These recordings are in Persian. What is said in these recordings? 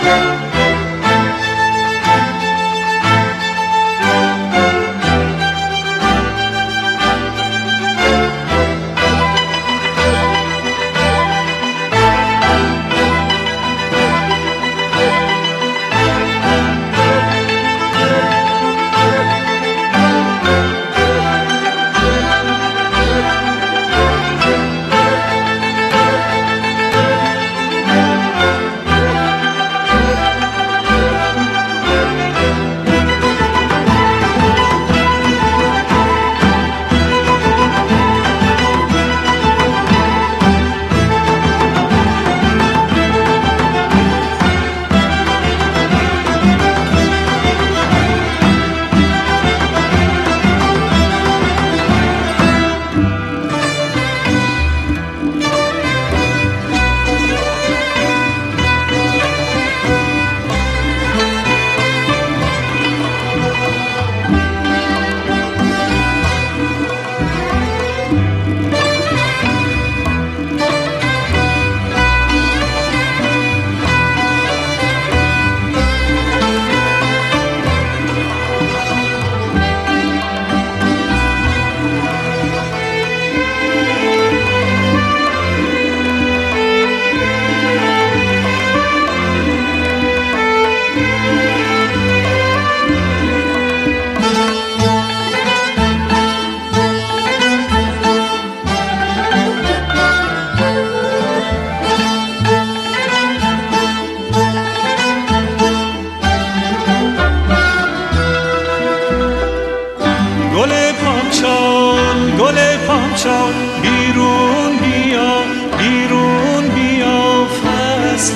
پامچال بیرون بیا بیرون بیا، فصل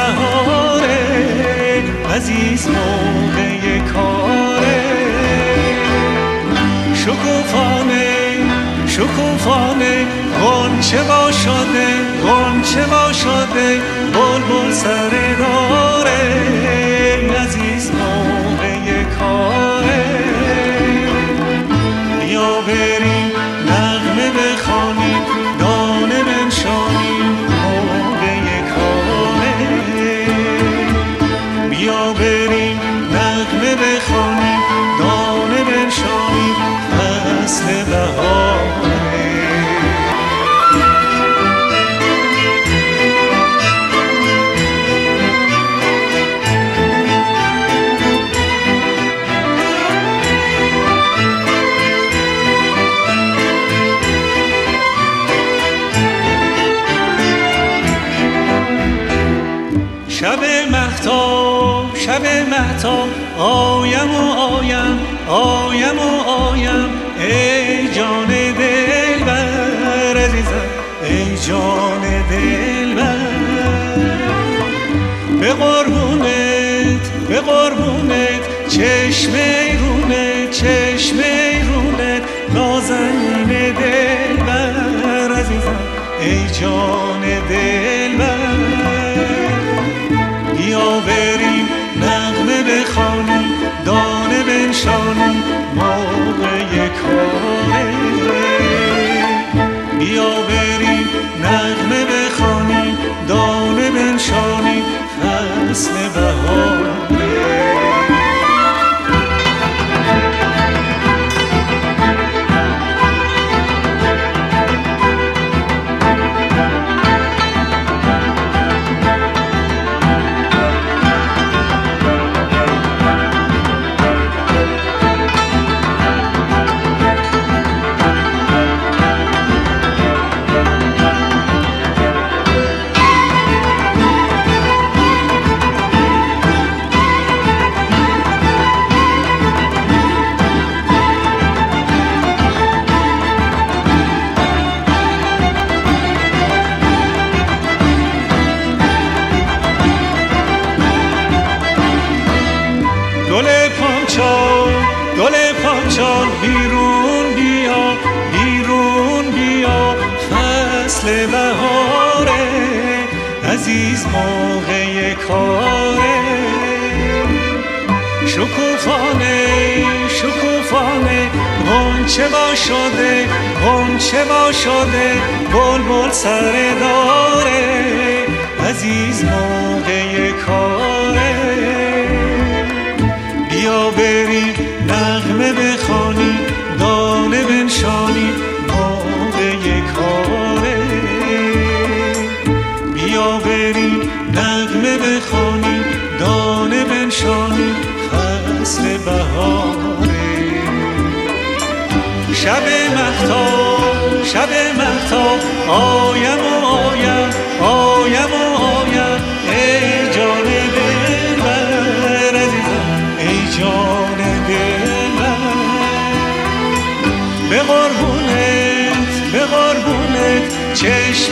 بهاره عزیز موقع کاره. شکوفانه شکوفانه غنچه وا شده غنچه وا شده، بلبل سر داره عزیز موقع کاره. بیا بریم نغمه بخوانیم دانه بنشانیم موقع کاره. بیا بریم نغمه بخوانیم دانه بنشانیم فصل بهاره. شب مهتاب آیم و آیم آیم و آیم، ای جان دلبر عزیزم ای جان دلبر. به قربونت چشم ایرونه چشم ایرونه، نازنین دلبر عزیزم ای جان دلبر. بیا بریم نغمه بخوانیم دانه بنشانیم موقع کاره. بیا بریم نغمه بخوانیم دانه بنشانیم فصل بهاره. گل پامچال بیرون بیا بیرون بیا، فصل بهاره عزیز موقع کاره. شکوفانه شکوفانه غنچه وا شده غنچه وا شده، بلبل سر داره عزیز موقع کاره. بنشانی فصل بهاره. شب مهتاب آیم و آیم آیم و آیم ای جان دلبر عزیزم ای جان دلبر. به قربونت چشم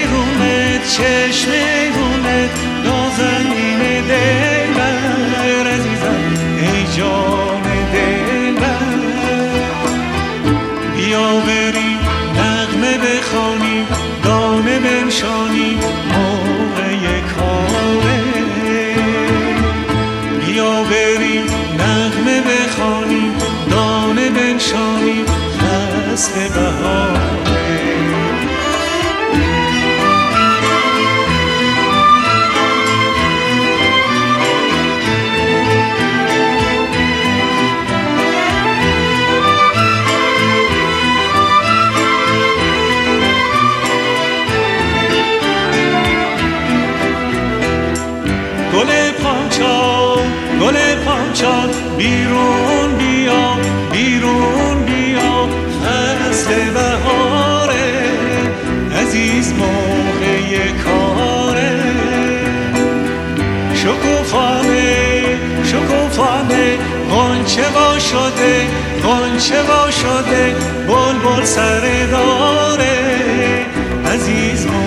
رونت نازنین دلبر عزیزم ای جان دلبر. بیا بریم نغمه بخوانیم دانه بنشانیم موقع کاره. بیا بریم نغمه بخوانیم دانه بنشانیم فصل بهاره. گل پانچال بیرون بیا فصل بهاره. عزیز موقع کاره. شکوفانه غنچه وا شده بلبل سر داره. عزیز